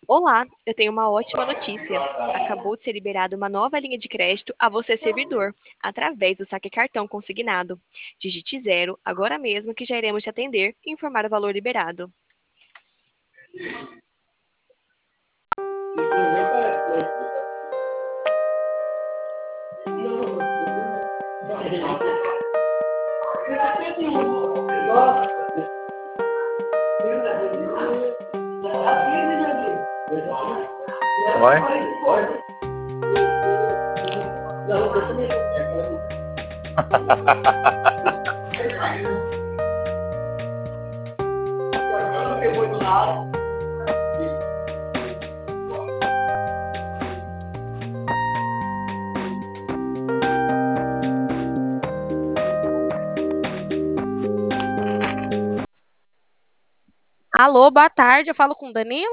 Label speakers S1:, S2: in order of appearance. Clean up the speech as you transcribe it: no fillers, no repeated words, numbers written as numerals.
S1: Olá, eu tenho uma ótima notícia. Acabou de ser liberada uma nova linha de crédito a você, servidor, através do saque cartão consignado. Digite zero agora mesmo que já iremos te atender e informar o valor liberado.
S2: Vai?
S3: Alô, boa tarde. Eu falo com o Danilo?